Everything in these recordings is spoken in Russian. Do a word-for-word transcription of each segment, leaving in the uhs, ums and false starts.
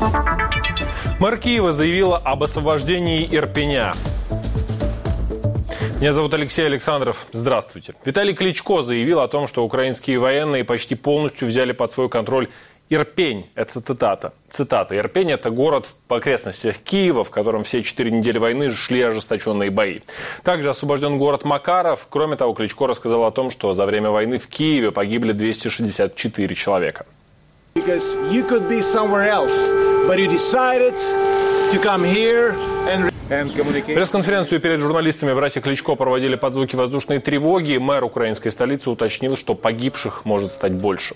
Мэр Киева заявила об освобождении Ирпеня. Меня зовут Алексей Александров. Здравствуйте. Виталий Кличко заявил о том, что украинские военные почти полностью взяли под свой контроль Ирпень. Это цитата. Цитата. Ирпень – это город в окрестностях Киева, в котором все четыре недели войны шли ожесточенные бои. Также освобожден город Макаров. Кроме того, Кличко рассказал о том, что за время войны в Киеве погибли двести шестьдесят четыре человека. Пресс-конференцию перед журналистами братья Кличко проводили под звуки воздушной тревоги. Мэр украинской столицы уточнил, что погибших может стать больше.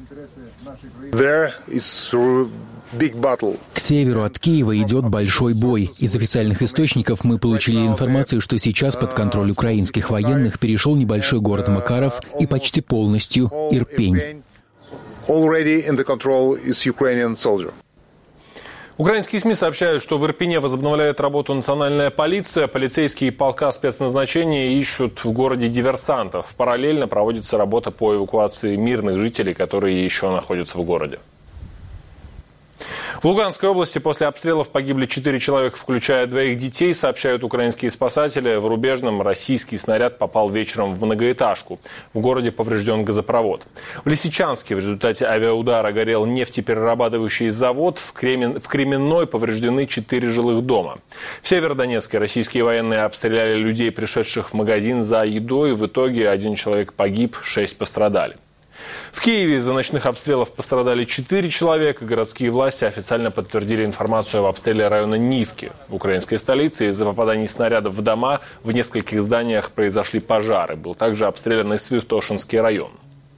К северу от Киева идет большой бой. Из официальных источников мы получили информацию, что сейчас под контроль украинских военных перешел небольшой город Макаров и почти полностью Ирпень. Украинские СМИ сообщают, что в Ирпене возобновляет работу национальная полиция. Полицейские полка спецназначения ищут в городе диверсантов. Параллельно проводится работа по эвакуации мирных жителей, которые еще находятся в городе. В Луганской области после обстрелов погибли четыре человека, включая двоих детей, сообщают украинские спасатели. В Рубежном российский снаряд попал вечером в многоэтажку. В городе поврежден газопровод. В Лисичанске в результате авиаудара горел нефтеперерабатывающий завод. В, Кремен... в Кременной повреждены четыре жилых дома. В Северодонецке российские военные обстреляли людей, пришедших в магазин за едой. В итоге один человек погиб, шесть пострадали. В Киеве из-за ночных обстрелов пострадали четыре человека. Городские власти официально подтвердили информацию об обстреле района Нивки. В украинской столице из-за попаданий снарядов в дома в нескольких зданиях произошли пожары. Был также обстрелян и Святошинский район.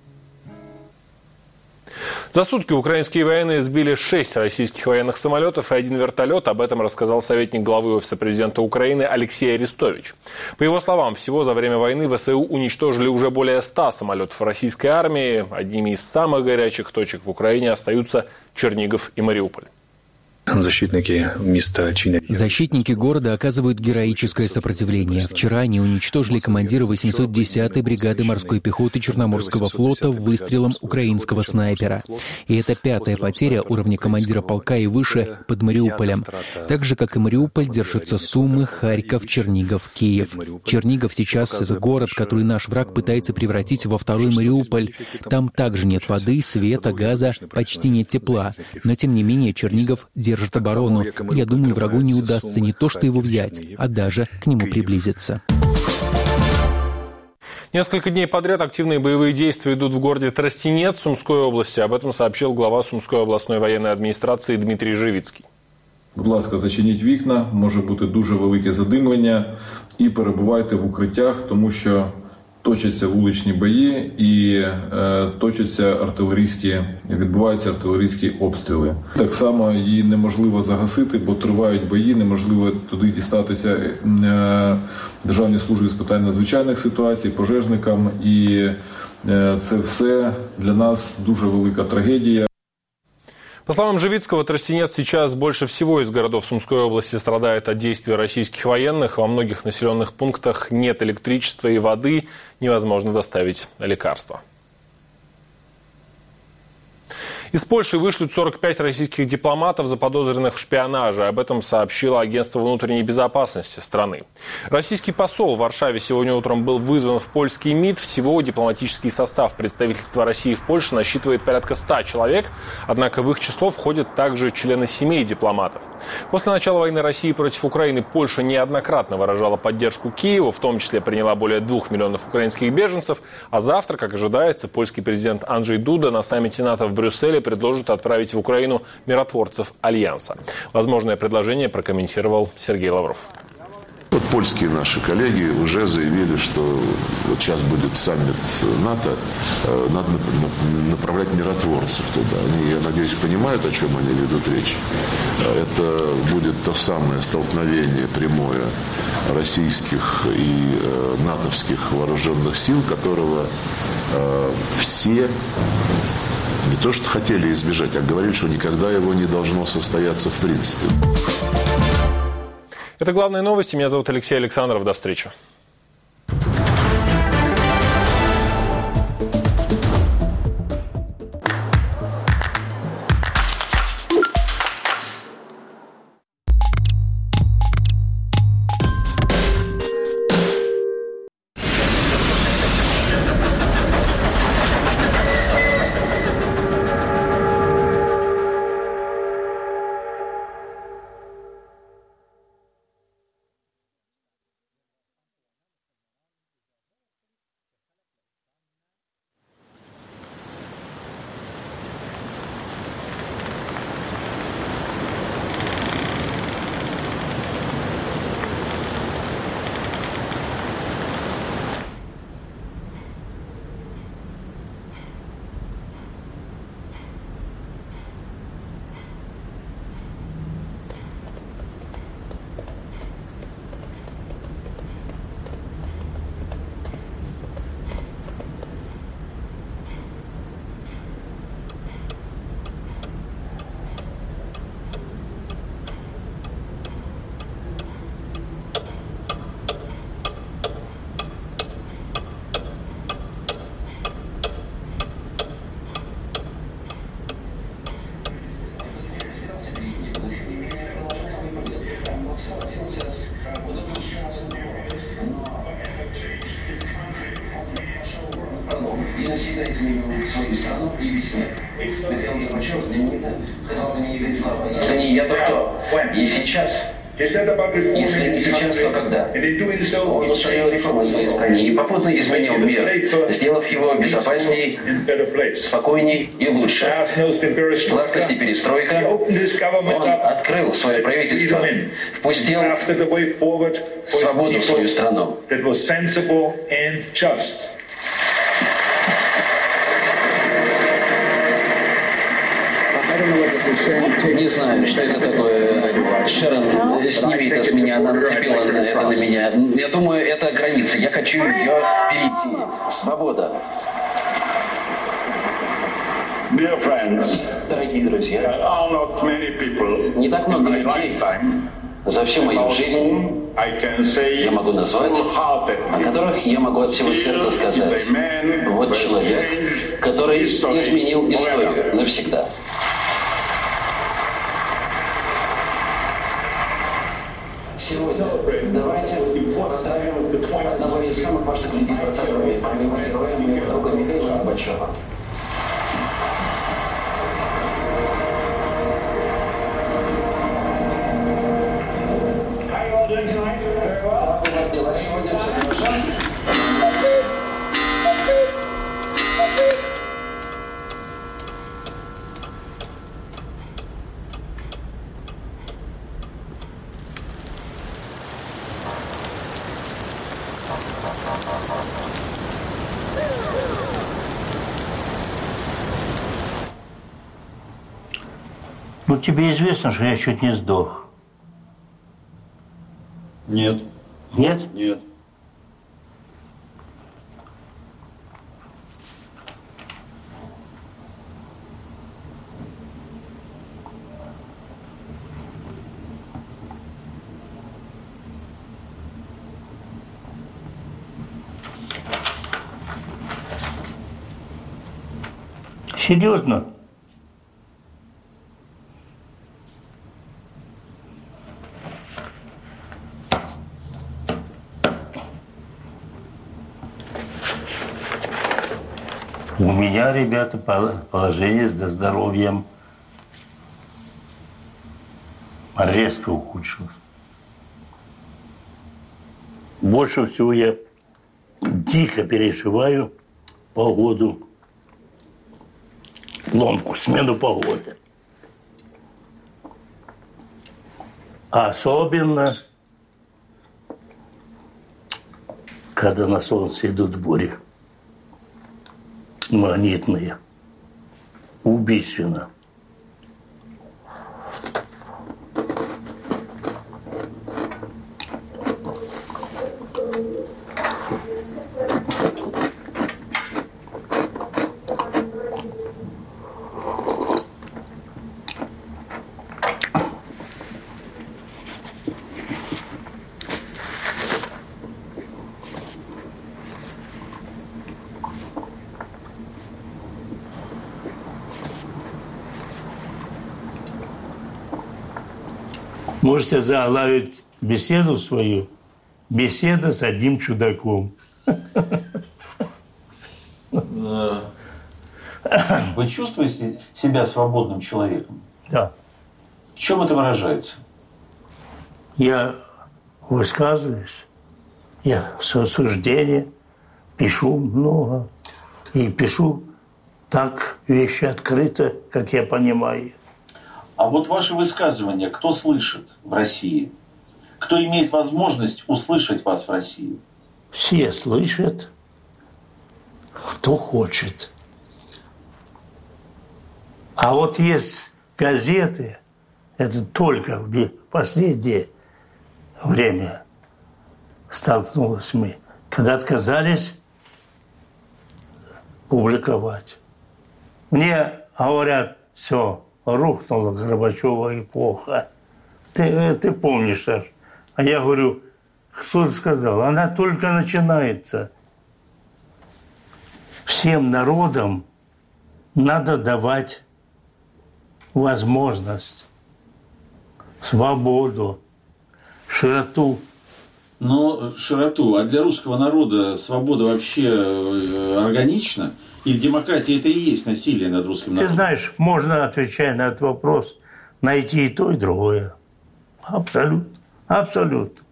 За сутки украинские военные сбили шесть российских военных самолетов и один вертолет. Об этом рассказал советник главы Офиса президента Украины Алексей Арестович. По его словам, всего за время войны ВСУ уничтожили уже более ста самолетов российской армии. Одними из самых горячих точек в Украине остаются Чернигов и Мариуполь. Защитники места чинят. Защитники города оказывают героическое сопротивление. Вчера они уничтожили командира восемьсот десятой бригады морской пехоты Черноморского флота выстрелом украинского снайпера. И это пятая потеря уровня командира полка и выше под Мариуполем. Так же, как и Мариуполь, держатся Сумы, Харьков, Чернигов, Киев. Чернигов сейчас — это город, который наш враг пытается превратить во второй Мариуполь. Там также нет воды, света, газа, почти нет тепла. Но, тем не менее, Чернигов держит держит оборону. Я думаю, врагу не удастся не то что его взять, а даже к нему приблизиться. Несколько дней подряд активные боевые действия идут в городе Тростенец Сумской области. Об этом сообщил глава Сумской областной военной адміністрації Дмитрий Живицький. Будь ласка, зачиніть вікна, може бути дуже велике задимлення і перебувайте в укриттях, тому що точаться вуличні бої і е, точаться артилерійські, відбуваються артилерійські обстріли. Так само її неможливо загасити, бо тривають бої, неможливо туди дістатися е, Державній службі з питань надзвичайних ситуацій, пожежникам. І е, це все для нас дуже велика трагедія. По словам Живицкого, Тростенец сейчас больше всего из городов Сумской области страдает от действий российских военных. Во многих населенных пунктах нет электричества и воды, невозможно доставить лекарства. Из Польши вышлют сорок пять российских дипломатов, заподозренных в шпионаже. Об этом сообщило агентство внутренней безопасности страны. Российский посол в Варшаве сегодня утром был вызван в польский МИД. Всего дипломатический состав представительства России в Польше насчитывает порядка ста человек. Однако в их число входят также члены семей дипломатов. После начала войны России против Украины Польша неоднократно выражала поддержку Киеву, в том числе приняла более двух миллионов украинских беженцев. А завтра, как ожидается, польский президент Анджей Дуда на саммите НАТО в Брюсселе предложит отправить в Украину миротворцев Альянса. Возможное предложение прокомментировал Сергей Лавров. Вот польские наши коллеги уже заявили, что вот сейчас будет саммит НАТО, надо направлять миротворцев туда. Они, я надеюсь, понимают, о чем они ведут речь. Это будет то самое столкновение прямое российских и натовских вооруженных сил, которого все не то что хотели избежать, а говорили, что никогда его не должно состояться в принципе. Это главные новости. Меня зовут Алексей Александров. До встречи. страну и весь мир. Михаил Горбачев знаменито сказал знаменитые слова: «Если не я, то кто?» И сейчас, если сейчас, то когда? Он устроил реформы в своей стране и попутно изменил мир, сделав его безопаснее, спокойнее и лучше. Гласность и перестройка. Он открыл свое правительство, впустил свободу в свою страну. Не знаю, что это такое. Шерон, сними это с меня, она нацепила это на меня. Я думаю, это граница. Я хочу ее перейти. Свобода. Дорогие друзья, не так много людей за всю мою жизнь я могу назвать, о которых я могу от всего сердца сказать: вот человек, который изменил историю навсегда. Сегодня давайте поздравим одного из самых важных людей двадцатого века, моего героя, моего друга Михаила Горбачева. Ну, тебе известно, что я чуть не сдох? Нет. Нет? Нет. Серьезно? У меня, ребята, положение с здоровьем резко ухудшилось. Больше всего я дико переживаю погоду, ломку, смену погоды. Особенно, когда на солнце идут бури. Магнитные. Убийственно. Можете заглавить беседу свою «Беседа с одним чудаком». Вы чувствуете себя свободным человеком? Да. В чем это выражается? Я высказываюсь, я суждения пишу много. И пишу так вещи открыто, как я понимаю. А вот ваши высказывания кто слышит в России? Кто имеет возможность услышать вас в России? Все слышат, кто хочет. А вот есть газеты, это только в последнее время столкнулись мы, когда отказались публиковать. Мне говорят, все, рухнула Горбачева эпоха. Ты, ты помнишь, Саш? А я говорю, кто сказал? Она только начинается. Всем народам надо давать возможность, свободу, широту. Но широту. А для русского народа свобода вообще органична? Или демократия это и есть насилие над русским народом? Ты знаешь, можно, отвечая на этот вопрос, найти и то, и другое. Абсолютно. Абсолютно.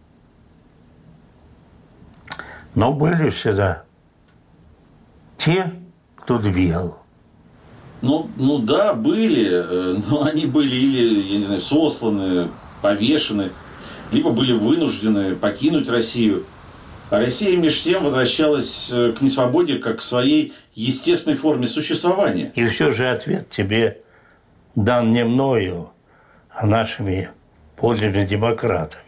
Но были всегда те, кто двигал. Ну, ну да, были, но они были или, я не знаю, сосланы, повешены, либо были вынуждены покинуть Россию. А Россия между тем возвращалась к несвободе как к своей естественной форме существования. И все же ответ тебе дан не мною, а нашими подлинными демократами.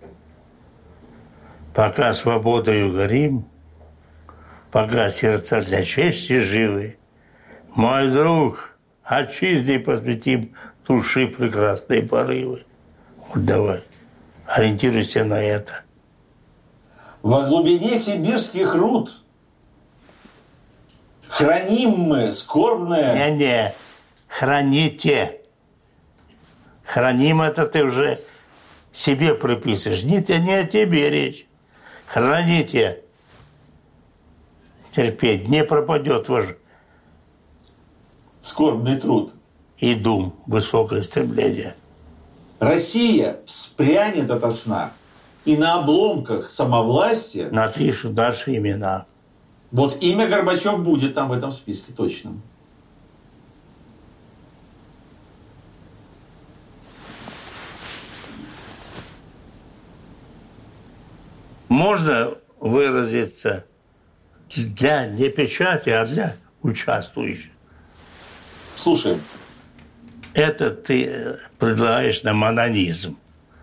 Пока свободою горим, пока сердца для чести живы, мой друг, отчизне посвятим души прекрасные порывы. Вот давай, ориентируйся на это. Во глубине сибирских руд храним мы скорбное... Не-не, храните. Храним это ты уже себе приписываешь. Не, не о тебе речь. Храните. Терпеть не пропадет ваш скорбный труд. И дум, высокое стремление. Россия вспрянет ото сна, и на обломках самовластия напишут наши имена. Вот имя Горбачев будет там в этом списке точно. Можно выразиться для не печати, а для участвующих. Слушаем. Это ты предлагаешь нам анонизм.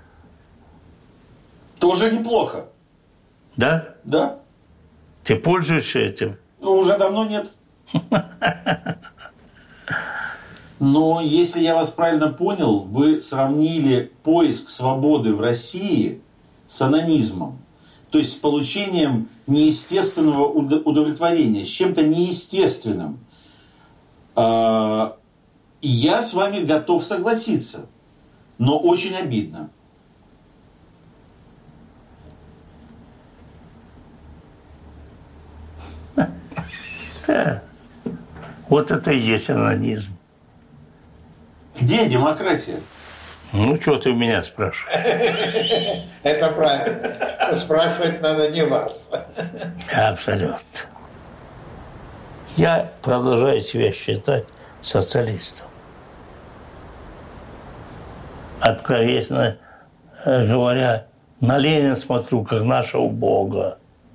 Тоже неплохо. Да? Да. Ты пользуешься этим? Ну, уже давно нет. Но если я вас правильно понял, вы сравнили поиск свободы в России с анонизмом. То есть с получением неестественного удовлетворения, с чем-то неестественным. И я с вами готов согласиться. Но очень обидно. Вот это и есть анонизм. Где демократия? Ну, что ты у меня спрашиваешь? Это правильно. Спрашивать надо не вас. Абсолютно. Я продолжаю себя считать социалистом. Откровенно говоря, на Ленина смотрю, как нашего Бога.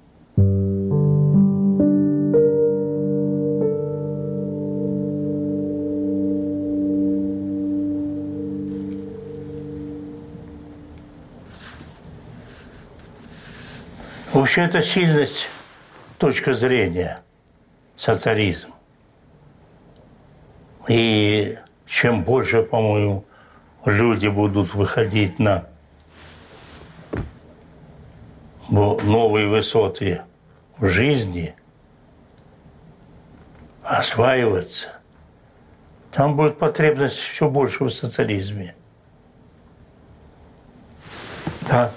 Вообще это сильность, точка зрения, социализм. И чем больше, по-моему, люди будут выходить на новые высоты в жизни, осваиваться, там будет потребность все больше в социализме. Да.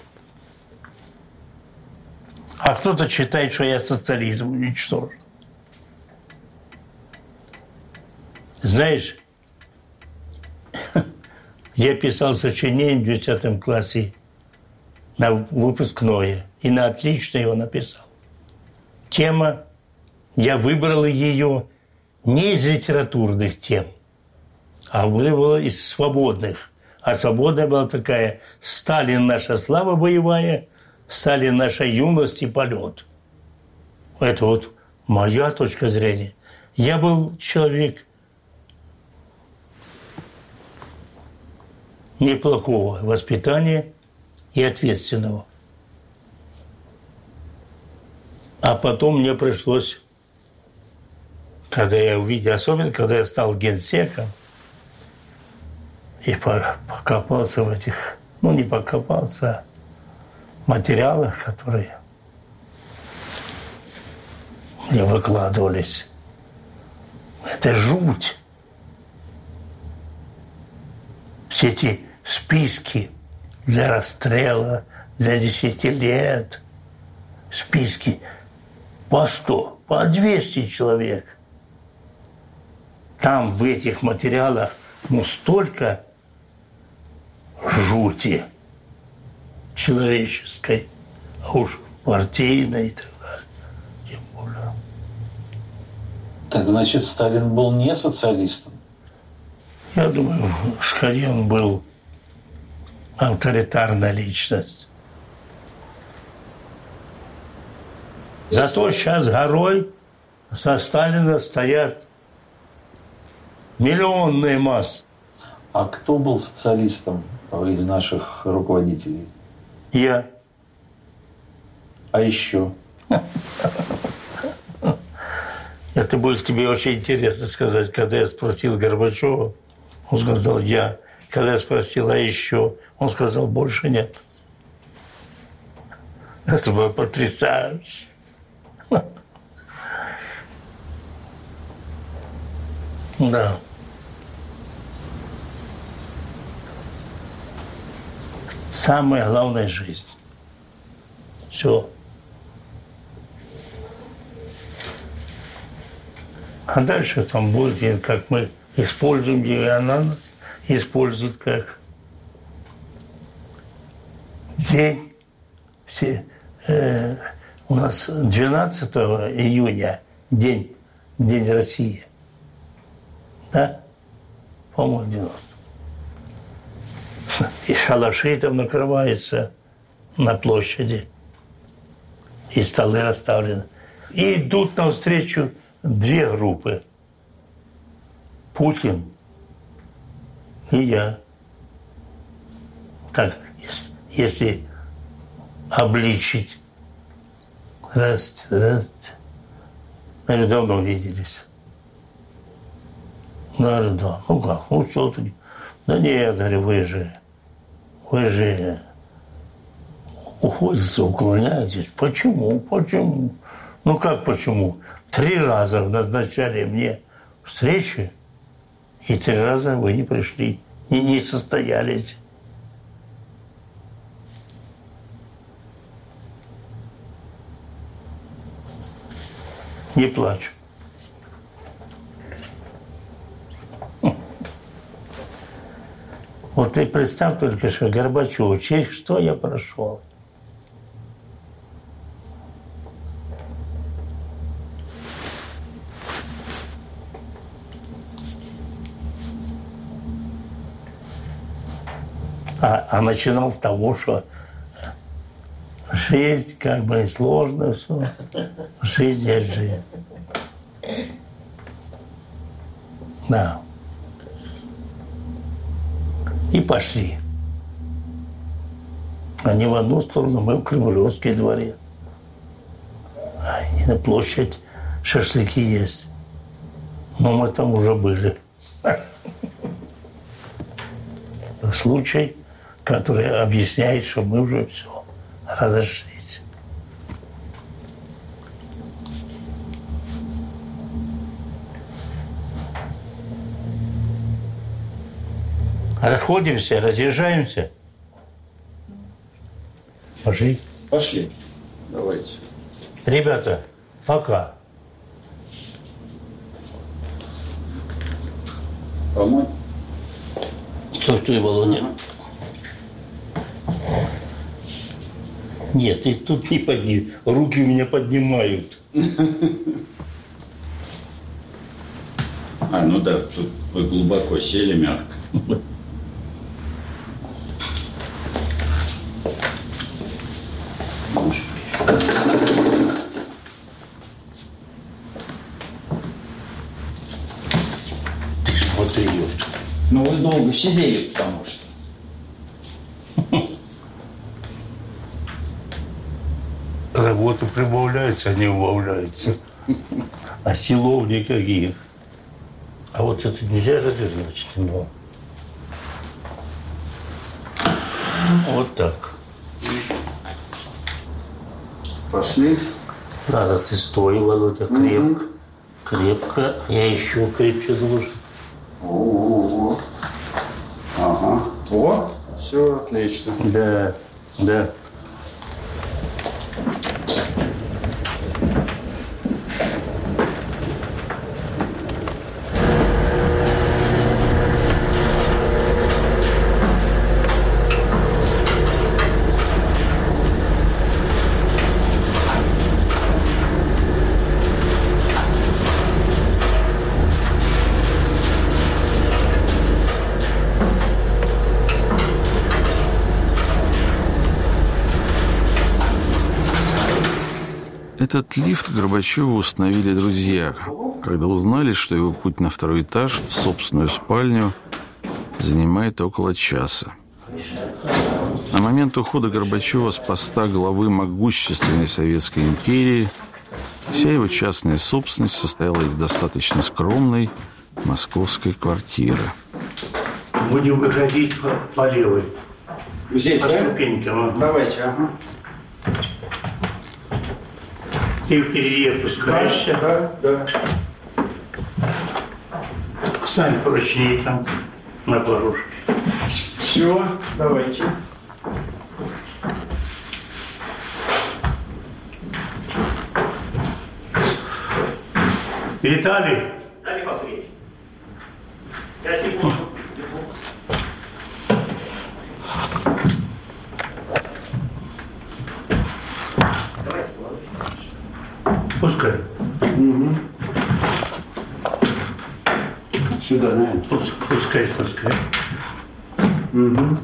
А кто-то считает, что я социализм уничтожил. Знаешь, я писал сочинение в десятом классе на выпускное. И на отлично его написал. Тема, я выбрал ее не из литературных тем, а выбрал из свободных. А свободная была такая: Сталин, наша слава боевая, Сталин, наша юность и полет. Это вот моя точка зрения. Я был человек неплохого воспитания и ответственного. А потом мне пришлось, когда я увидел, особенно когда я стал генсеком, и покопался в этих, ну не покопался, материалах, которые мне выкладывались. Это жуть. Все эти списки для расстрела, для десяти лет, списки по сто. по двести человек. Там в этих материалах ну столько жути человеческой, а уж партийной и так далее. Тем более. Так значит, Сталин был не социалистом? Я думаю, скорее он был авторитарная личность. Зато сейчас горой со Сталина стоят миллионные массы. А кто был социалистом из наших руководителей? Я. А еще? Это будет тебе очень интересно сказать. Когда я спросил Горбачева, он сказал «я». Когда я спросил «а еще», он сказал «больше нет». Это было потрясающе. Да. Самая главная жизнь. Все. А дальше там будет, как мы используем ее, и она нас использует как день. Все, э, у нас двенадцатого июня день, день России. Да? По-моему, девяностого. И шалаши там накрываются на площади. И столы расставлены. И идут навстречу две группы. Путин и я. Так, если обличить. Здравствуйте, здравствуйте. Мы давно виделись. Да, да. Ну как, ну что ты? Да нет, говорю, вы же, вы же уходите, уклоняетесь. Почему? Почему? Ну как почему? Три раза назначали мне встречи, и три раза вы не пришли, не, не состоялись. Не плачу. Вот ты представь только, что Горбачев, через что я прошел. А, а начинал с того, что жизнь как бы сложно все. Жизнь есть жизнь. Да. И пошли. Они в одну сторону, мы в Кремлевский дворец. А и на площадь шашлыки есть. Но мы там уже были. Случай, который объясняет, что мы уже все разошлись. Расходимся, разъезжаемся. Пошли. Пошли. Давайте. Ребята, пока. Помочь? Что ты, Володя? Нет, ты тут не подними. Руки у меня поднимают. А, ну да, тут вы глубоко сели, мягко. Ты смотри, ну вы долго сидели, потому что. Работа прибавляется, а не убавляется. А силов никаких. А вот это нельзя развернуть. Но... Вот так. Пошли. Надо, ты стой, Володя, крепко. Угу. Крепко. Я еще крепче должен. О-о-о. Ага. О, все отлично. Да, да. Этот лифт Горбачеву установили друзья, когда узнали, что его путь на второй этаж в собственную спальню занимает около часа. На момент ухода Горбачева с поста главы могущественной Советской империи вся его частная собственность состояла из достаточно скромной московской квартиры. Будем выходить по, по левой. Здесь, по да? ступенькам. Давайте, ага. Ты впереди опускаешься. Да, да, да. Встань прочнее там, на порожке. Все, давайте. Виталий. Да, Михаил Сергеевич. Я секунду. Пускай. Угу. Сюда, наверное. Пускай, пускай. Угу.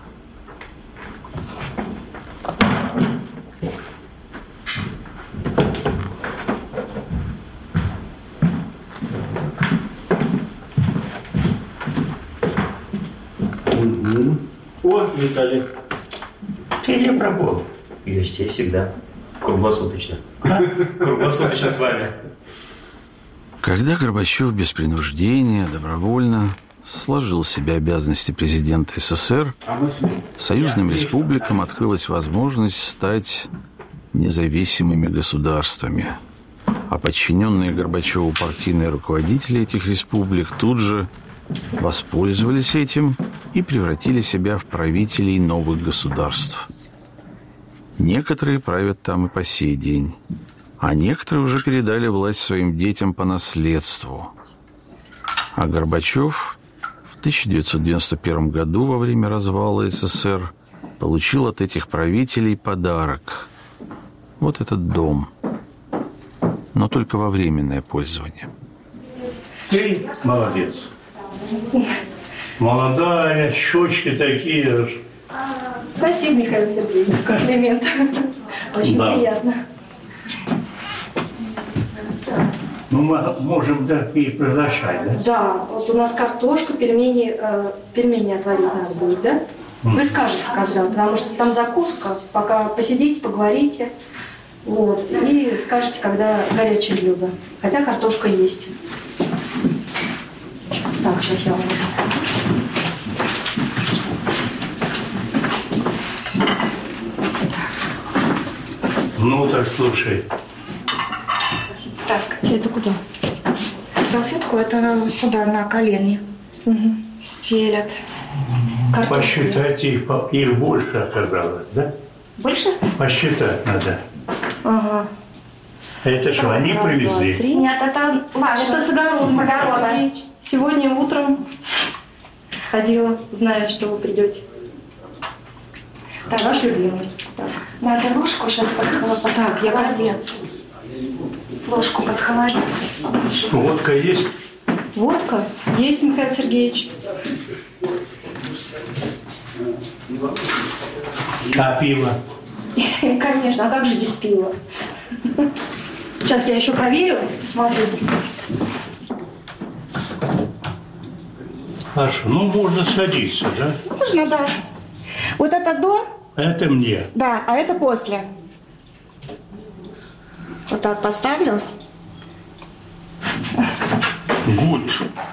Угу. О, Виталий. Ты не пробовал? Я здесь всегда. Круглосуточно. Круглосуточно с вами. Когда Горбачев без принуждения, добровольно сложил в себе обязанности президента СССР, союзным республикам открылась возможность стать независимыми государствами. А подчиненные Горбачеву партийные руководители этих республик тут же воспользовались этим и превратили себя в правителей новых государств. Некоторые правят там и по сей день, а некоторые уже передали власть своим детям по наследству. А Горбачев в тысяча девятьсот девяносто первом году во время развала СССР получил от этих правителей подарок. Вот этот дом. Но только во временное пользование. Ты молодец. Молодая, щечки такие. Спасибо, Михаил Сергеевич, за комплимент. Очень Да. приятно. Ну, мы можем да, и приглашать, да? Да, вот у нас картошка, пельмени, э, пельмени отварить надо будет, да? Вы скажете, когда, потому что там закуска, пока посидите, поговорите, вот, и скажете, когда горячее блюдо. Хотя картошка есть. Так, сейчас я вам... Ну, так слушай. Так. Это куда? Салфетку это сюда, на колени. Угу. Стелят. Картошку. Посчитайте, их, по- их больше оказалось, да? Больше? Посчитать надо. Ага. Это что, они Раз, привезли? два, три. Нет, это ваше. Это с огорода. С огорода. Сегодня утром сходила, зная, что вы придете. Так. Ваш любимый. Так. Надо ложку сейчас под холодец. Так, я холодец. Ложку под холодец. Водка есть? Водка есть, Михаил Сергеевич. А пиво? Конечно, а как же без пива? Сейчас я еще проверю, посмотрю. Хорошо, ну можно садиться, да? Можно, да. Вот это до, Это мне. да, а это после. Вот так поставлю. Гуд.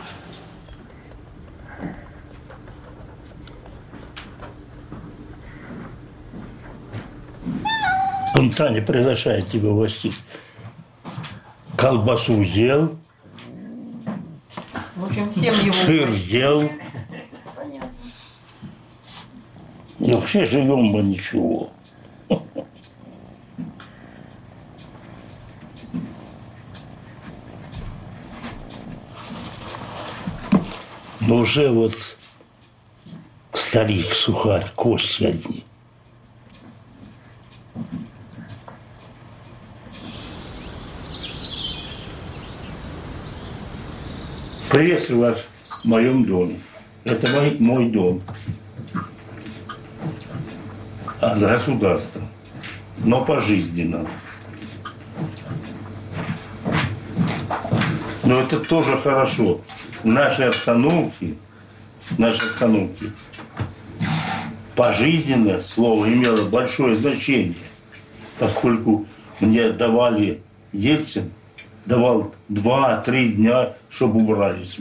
Он Таня приглашает тебя в гости. Колбасу сделал, В общем, всем его. сыр сделал. И вообще живем бы ничего. Но уже вот старик, сухарь, кости одни. Приветствую вас в моем доме. Это мой, мой дом. От государства. Но пожизненно. Но это тоже хорошо. В нашей обстановке, в нашей обстановке пожизненное слово имело большое значение, поскольку мне давали, Ельцин давал два-три дня, чтобы убрались.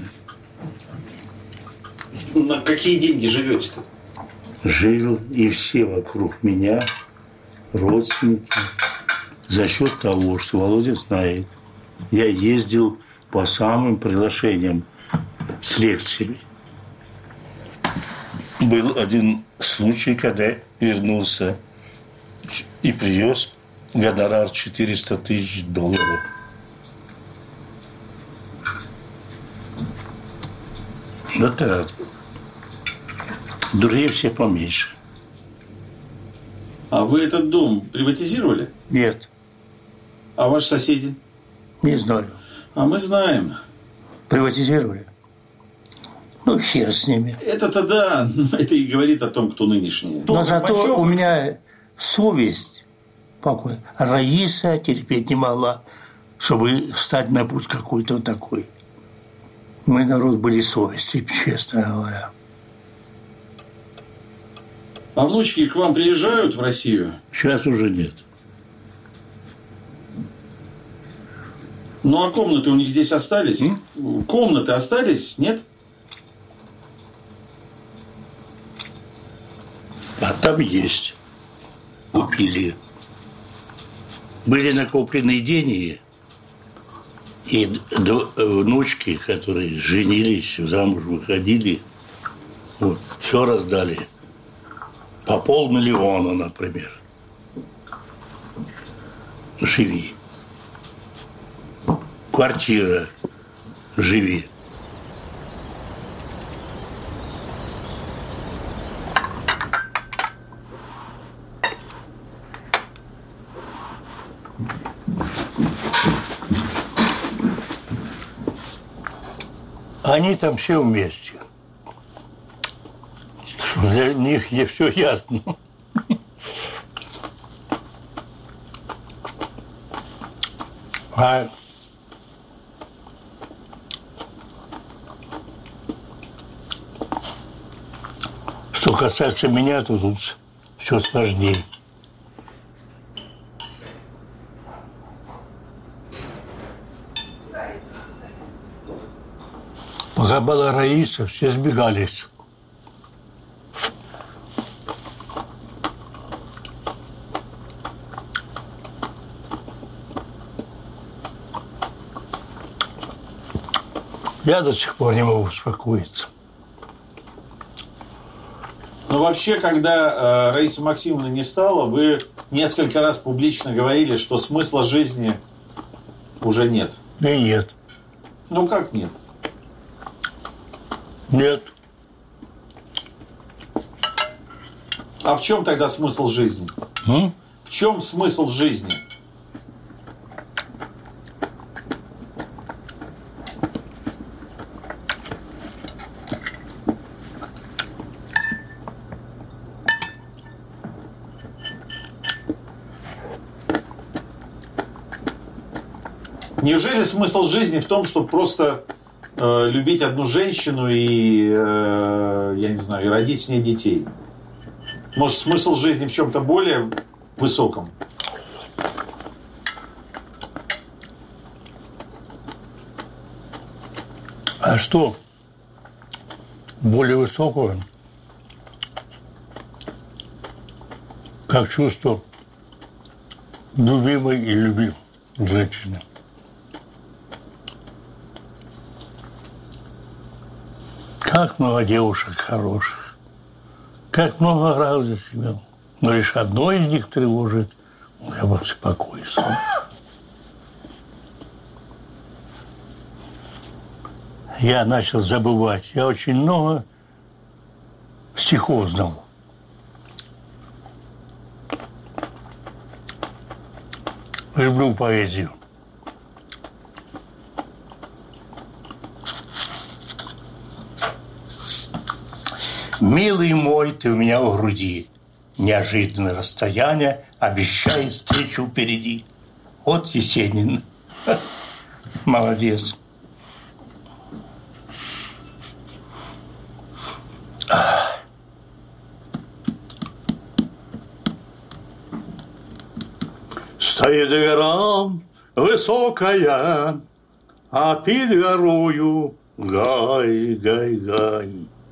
На какие деньги живете-то? Жил и все вокруг меня, родственники, за счет того, что Володя знает, я ездил по самым приглашениям с лекциями. Был один случай, когда вернулся и привез гонорар четыреста тысяч долларов. Вот так. Другие все поменьше. А вы этот дом приватизировали? Нет. А ваши соседи? Не знаю. А мы знаем. Приватизировали? Ну, хер с ними. Это-то да, но это и говорит о том, кто нынешний. Но зато у меня совесть покой. Раиса терпеть не могла, чтобы встать на путь какой-то такой. Мы народ были совести, честно говоря. А внучки к вам приезжают в Россию? Сейчас уже нет. Ну, а комнаты у них здесь остались? М? Комнаты остались, нет? А там есть. Купили. Были накопленные деньги. И внучки, которые женились, замуж выходили, вот, все раздали. По полмиллиона, например. Живи. Квартира. Живи. Они там все вместе. Для них все ясно. А что касается меня, то тут все сложнее. Пока была Раиса, все сбегались. Я до сих пор не могу успокоиться. Ну, вообще, когда э, Раиса Максимовна не стала, вы несколько раз публично говорили, что смысла жизни уже нет. Да и нет. Ну, как нет? Нет. А в чем тогда смысл жизни? М? В чем смысл жизни? Неужели смысл жизни в том, чтобы просто э, любить одну женщину и, э, я не знаю, и родить с ней детей? Может, смысл жизни в чем-то более высоком? А что более высокого, как чувство любимой и любимой женщины? Как много девушек хороших, как много радости себя. Но лишь одно из них тревожит, я беспокойство. Я начал забывать. Я очень много стихов знал. Люблю поэзию. Милый мой, ты у меня в груди. Неожиданное расстояние обещает встречу впереди. Вот Есенин. Молодец. Стоит гора высокая, а під горою гай, гай, гай.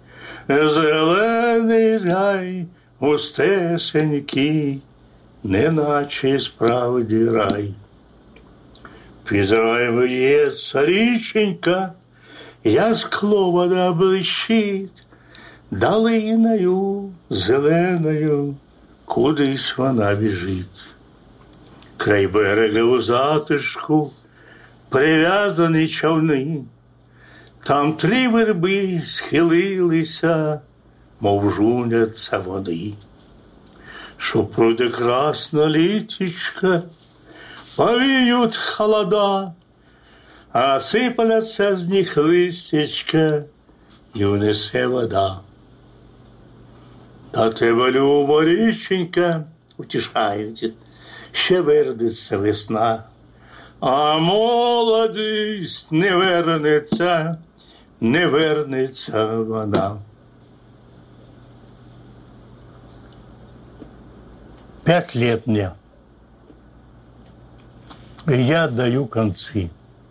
Зелений гай, густесенький, неначе справді рай. Під раєм в'ється річенька, яскло вода блищить, долиною зеленою кудись вона біжить. Край берега у затишку прив'язані човни, там три верби схилилися, мов жуняться вони. Що пройде красна літічка, повіють холода, а сипляться з них листячка, і внесе вода. Та тебе, люба річенька, утішають, ще вернеться весна, а молодість не вернеться, не вернеться вона. Пять лет мне, и я отдаю концы.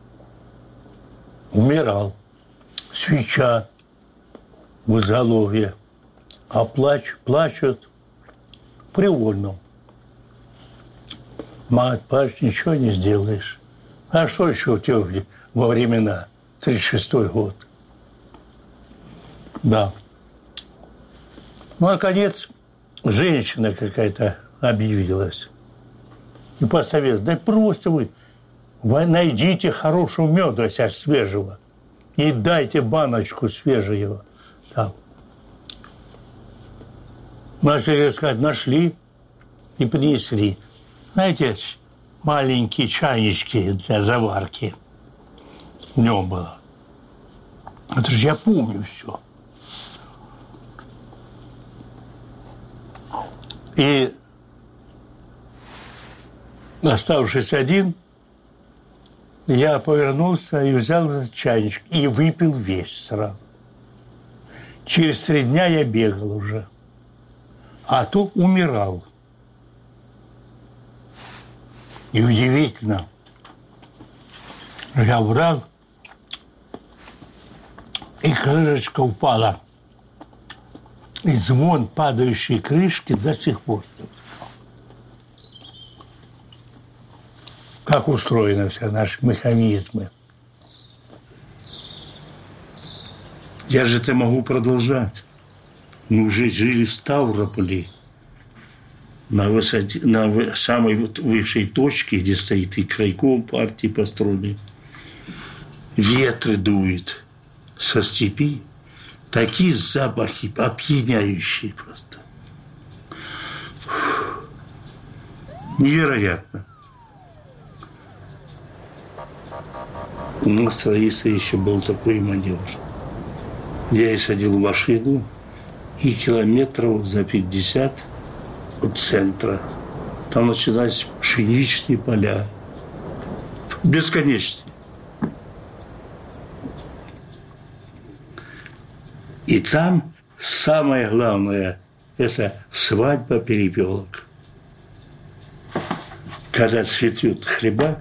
Умирал, свеча в изголовье, а плач, плачут привольно. Мать, плачь, ничего не сделаешь. А что еще у тебя во времена? тридцать шестой год. Да. Ну, наконец, женщина какая-то объявилась. И посоветовала, да просто вы, вы найдите хорошего меда сейчас свежего и дайте баночку свежего. Так. Начали сказать, нашли и принесли. Знаете, маленькие чайнички для заварки в нем было. Это же я помню все. И оставшись один, я повернулся и взял этот чайничек и выпил весь сразу. Через три дня я бегал уже, а то умирал. И удивительно, я брал, и крышечка упала. И звон падающей крышки до сих пор. Как устроены все наши механизмы. Я же это могу продолжать. Мы уже жили в Ставрополе, на, высоте, на самой вот высшей точке, где стоит и крайком партии построенный. Ветры дуют со степи. Такие запахи опьяняющие просто. Невероятно. У нас с Раисой еще был такой маневр. Я и садил в машину, и километров за пятьдесят от центра. Там начинались пшеничные поля. Бесконечные. И там самое главное – это свадьба перепелок. Когда цветут хлеба,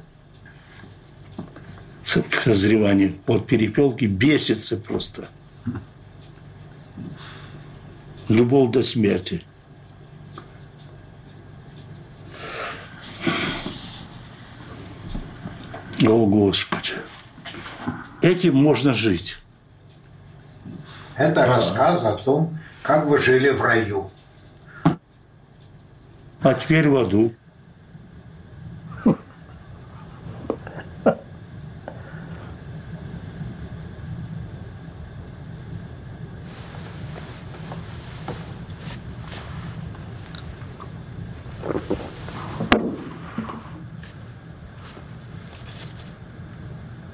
к разреванию, вот перепелки бесятся просто. Любовь до смерти. О, Господи. Этим можно жить. Это рассказ о том, как вы жили в раю. А теперь в аду.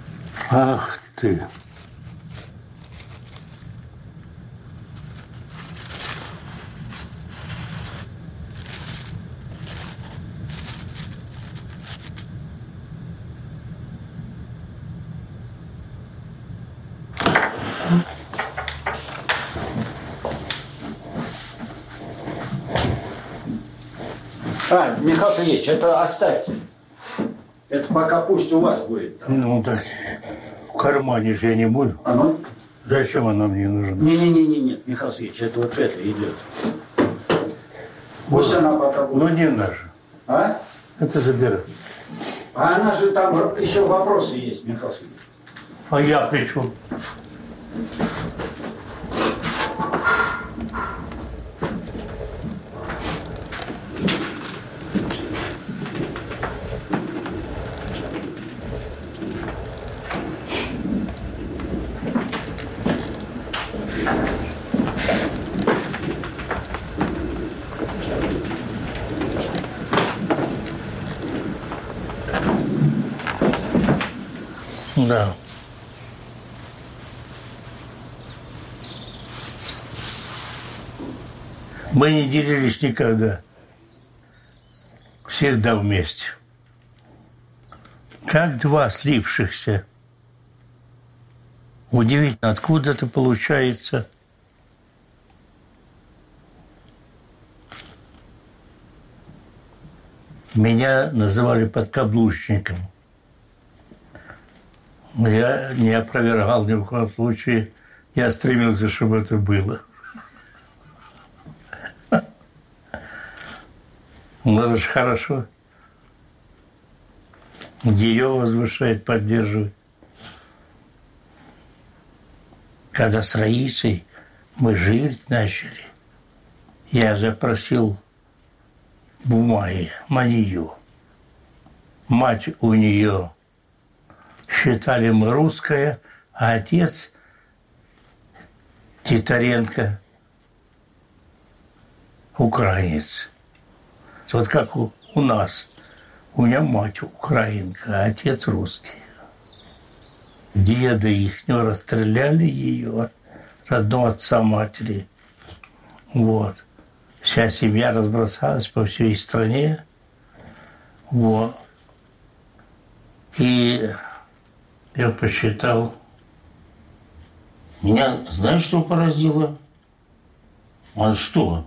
Ах ты. А, Михаил Сергеевич, это оставьте. Это пока пусть у вас будет. Ну так, в кармане же я не буду. А ну? Зачем она мне нужна? Не-не-не, нет, Михаил Сергеевич, это вот это идет. Пусть она пока будет. Ну не наша. А? Это забирай. А она же там еще вопросы есть, Михаил Сергеевич. А я при чем? Да. Мы не делились никогда. Всегда вместе. Как два слившихся. Удивительно, откуда это получается. Меня называли подкаблучником. Я не опровергал ни в коем случае. Я стремился, чтобы это было. Ну, это же хорошо. Ее возвышает, поддерживает. Когда с Раисой мы жить начали, я запросил бумаги, манию. Мать у нее, считали мы, русская, а отец Титаренко украинец. Вот как у, у нас. У меня мать украинка, а отец русский. Деда ихнего расстреляли ее, родного отца матери. Вот. Вся семья разбросалась по всей стране. Вот. И я посчитал. Меня, знаешь, что поразило? А что?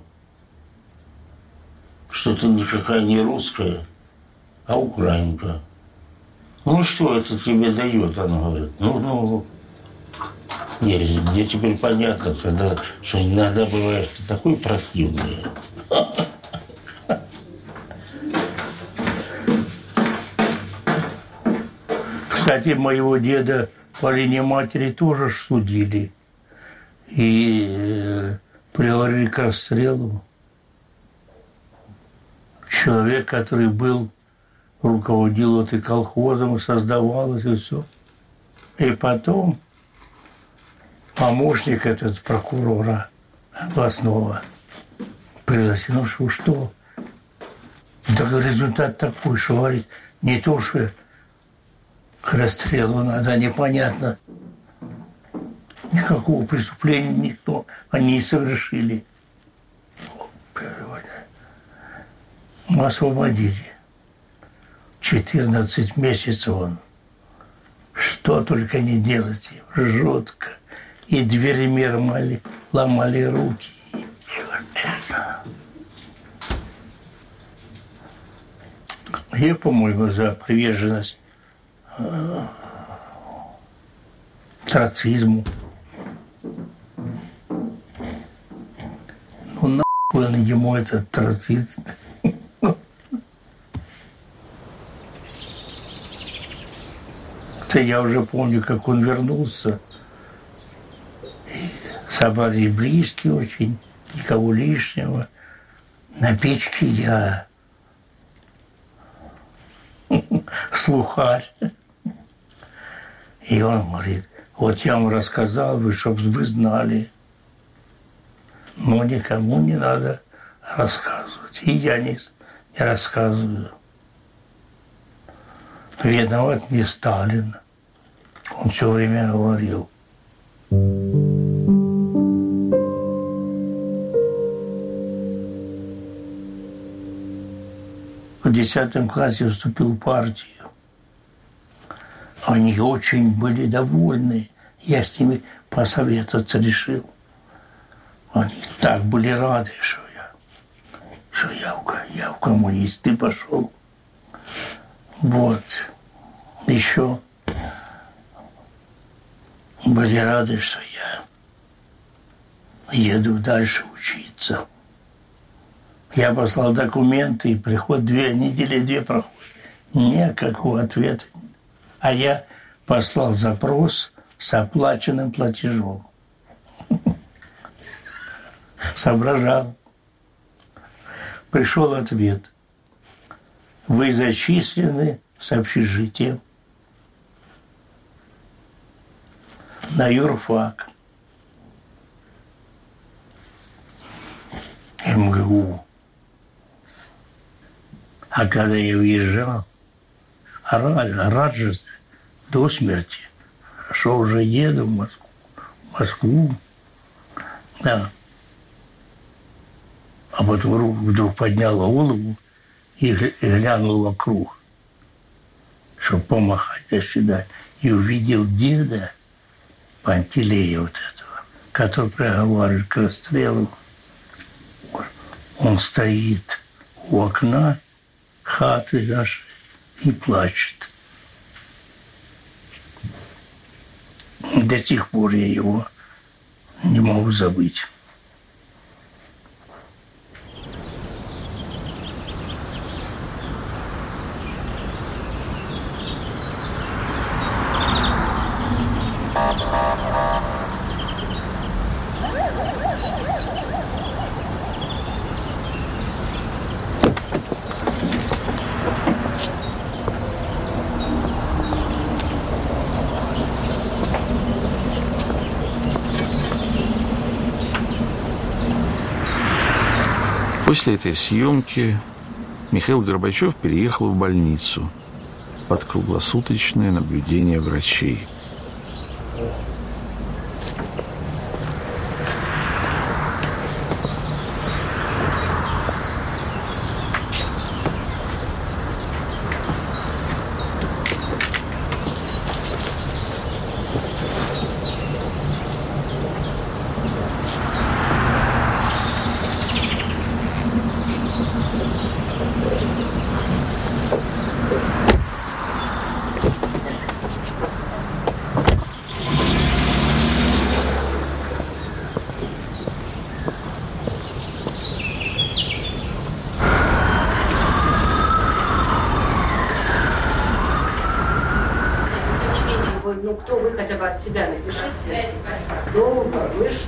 Что ты никакая не русская, а украинка. Ну, что это тебе дает, она говорит. Ну, ну, не, мне теперь понятно, когда, что иногда бывает такой противный. Кстати, моего деда по линии матери тоже судили. И приговорили к расстрелу. Человек, который был, руководил вот и колхозом, и создавалось, и все. И потом помощник этот прокурора областного пригласил, ну что, что? Так результат такой, что говорит, не то, что к расстрелу надо, непонятно. Никакого преступления никто, они не совершили. Мы освободили. четырнадцать месяцев он. Что только не делать им. Жутко. И дверями ломали, ломали руки. И вот это. Я, по-моему, за приверженность э, троцизму. Ну, нахуй он ему этот троцизм. Я уже помню, как он вернулся. И собрались близкие очень, никого лишнего. На печке я слухарь. И он говорит, вот я вам рассказал, вы, чтобы вы знали. Но никому не надо рассказывать. И я не, не рассказываю. Виноват не Сталин. Он все время говорил. В десятом классе вступил в партию. Они очень были довольны. Я с ними посоветоваться решил. Они так были рады, что я, что я, я в коммунист, ты пошел. Вот. Еще были рады, что я еду дальше учиться. Я послал документы, и приход две недели, две проходит. Никакого ответа. А я послал запрос с оплаченным платежом. Соображал. Пришел ответ. Вы зачислены с общежитием на юрфак. эм гэ у. А когда я уезжал, рад, рад же до смерти, что уже еду в Москву. В Москву. Да. А потом вдруг подняла голову и глянул вокруг, чтобы помахать до свидания. И увидел деда Пантелея вот этого, который приговаривает к расстрелу. Он стоит у окна хаты нашей и плачет. До сих пор я его не могу забыть. После этой съемки Михаил Горбачев переехал в больницу под круглосуточное наблюдение врачей. Ну, кто вы хотя бы от себя напишите. Ну, вы